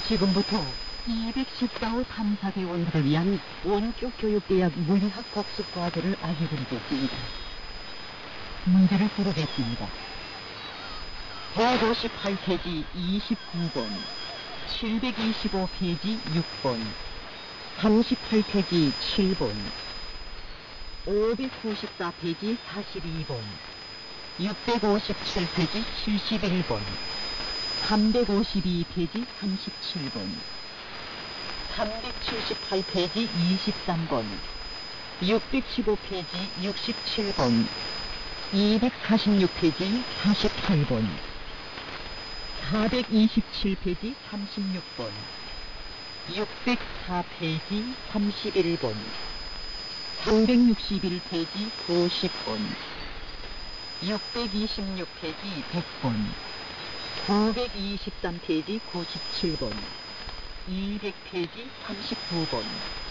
지금부터 214호 탐사대원들을 위한 원격 교육대학 물리학 복습 과제를 알려드리겠습니다. 문제를 풀어겠습니다. 158페이지 29번, 725페이지 6번, 38페이지 7번, 594페이지 42번, 657페이지 71번, 352페이지 37번, 378페이지 23번, 615페이지 67번, 246페이지 48번, 427페이지 36번, 604페이지 31번, 361페이지 90번, 626페이지 100번, 923페이지 97번, 200페이지 39번,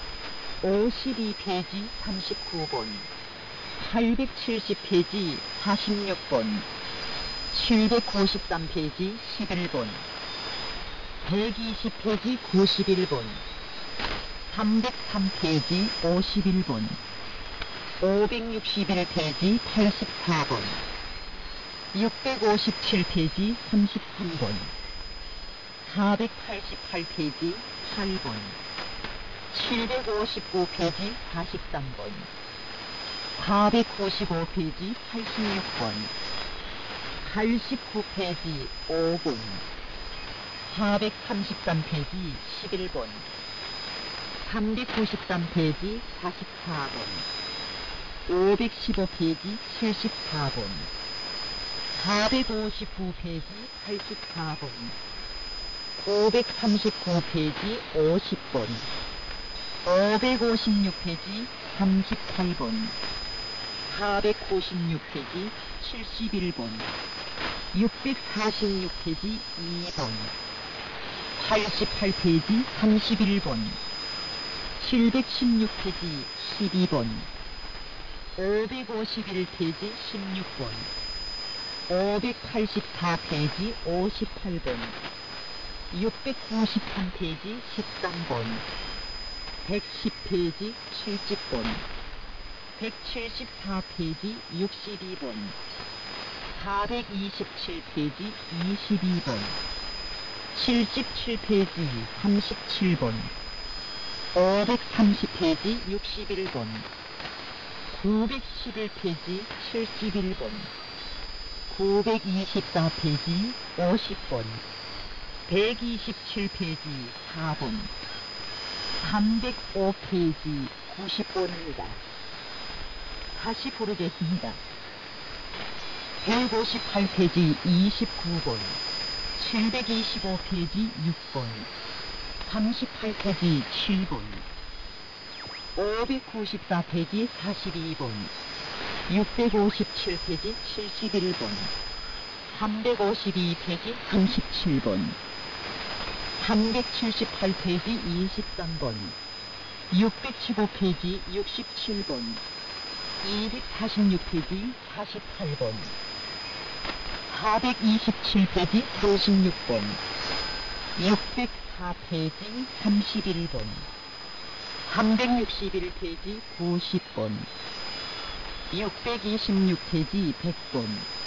52페이지 39번, 870페이지 46번, 793페이지 11번, 120페이지 91번, 303페이지 51번, 561페이지 84번, 657페이지 33번, 488페이지 8번, 759페이지 43번, 495페이지 86번, 89페이지 5번, 433페이지 11번, 393페이지 44번, 515페이지 74번, 459페이지 84번, 939페이지 50번, 556페이지 38번, 496페이지 71번, 646페이지 2번, 88페이지 31번, 716페이지 12번, 551페이지 16번, 584페이지 58번, 693페이지 13번, 110페이지 70번, 174페이지 62번, 427페이지 22번, 77페이지 37번, 530페이지 61번, 911페이지 71번, 924페이지 50번, 127페이지 4번, 305페이지 90번입니다. 다시 부르겠습니다. 158페이지 29번, 725페이지 6번, 38페이지 7번, 594페이지 42번, 657페이지 71번, 352페이지 37번, 378페이지 23번, 615페이지 67번, 246페이지 48번, 427페이지 36번, 604페이지 31번, 361페이지 90번, 626페이지 100번,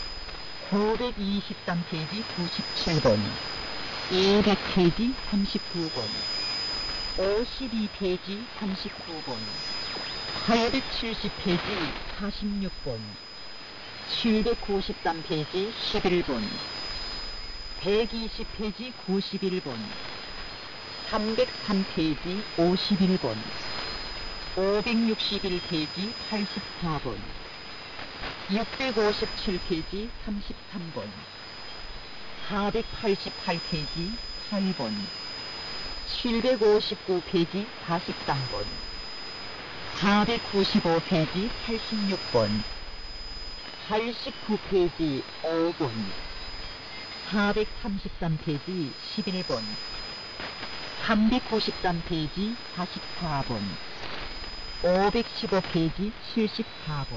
923페이지 97번, 200페이지 39번, 52페이지 39번, 870페이지 46번, 793페이지 11번, 120페이지 91번, 303페이지 51번, 561페이지 84번, 657페이지 33번, 488페이지 8번, 759페이지 43번, 495페이지 86번, 89페이지 5번, 433페이지 11번, 393페이지 44번, 515페이지 74번,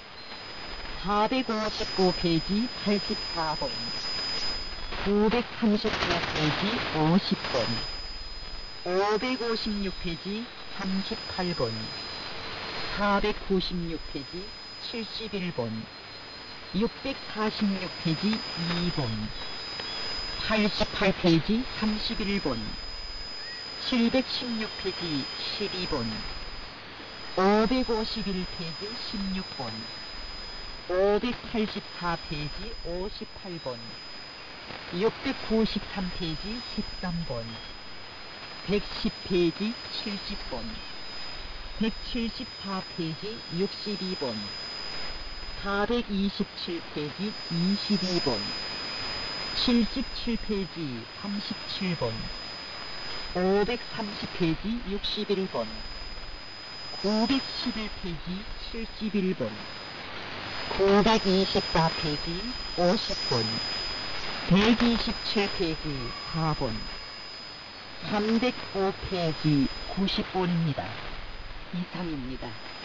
459페이지 84번, 939페이지 50번, 556페이지 38번, 496페이지 71번, 646페이지 2번, 88페이지 31번, 716페이지 12번, 551페이지 16번, 584페이지 58번, 693페이지 13번, 110페이지 70번, 174페이지 62번, 427페이지 22번, 77페이지 37번, 530페이지 61번, 911페이지 71번, 924페이지 50번, 127페이지 4번, 305페이지 90번입니다. 이상입니다.